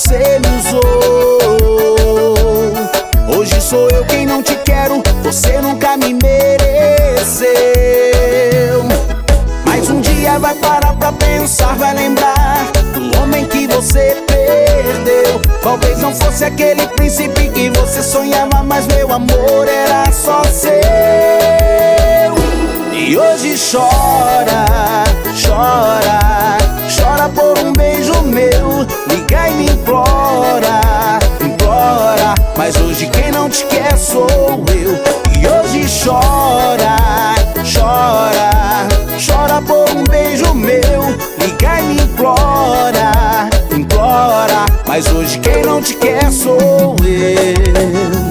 você me usou. Hoje sou eu quem não te quero, você nunca me mereceu. Mas um dia vai parar pra pensar, vai lembrar do homem que você perdeu. Talvez não fosse aquele príncipe que você sonhava, mas meu amor era só seu. E hoje chora, chora, chora por um beijo meu. Liga e me implora, implora, mas hoje quem não te quer sou eu. E hoje chora, chora, chora por um beijo meu. Liga e me implora, implora, mas hoje quem não te quer sou eu.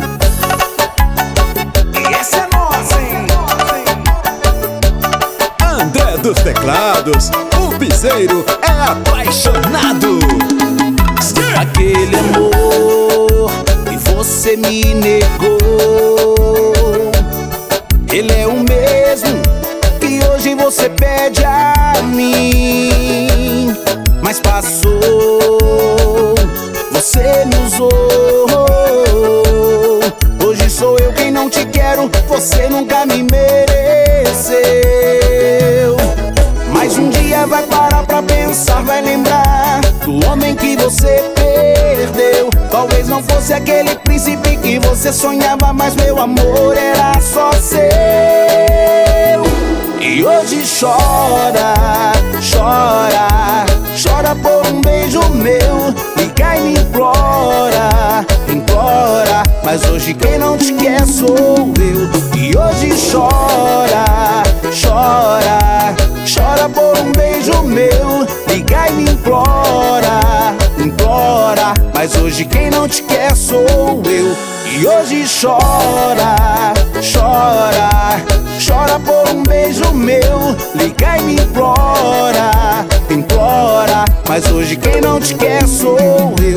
E essa é nossa, hein? André dos teclados, o piseiro é apaixonado. Aquele amor que você me negou, ele é o mesmo que hoje você pede a mim. Mas passou, você me usou. Hoje sou eu quem não te quero, você nunca me mereceu. Mas um dia vai parar pra pensar, vai lembrar do homem que você perdeu. Talvez não fosse aquele príncipe que você sonhava, mas meu amor era só seu. E hoje chora, chora, chora por um beijo meu. Liga e me implora, implora, mas hoje quem não te quer sou eu. E hoje chora, chora, chora por um beijo meu. Liga e me implora, implora, mas hoje quem não te quer sou eu. E hoje chora, chora, chora por um beijo meu. Liga e me implora, implora, mas hoje quem não te quer sou eu.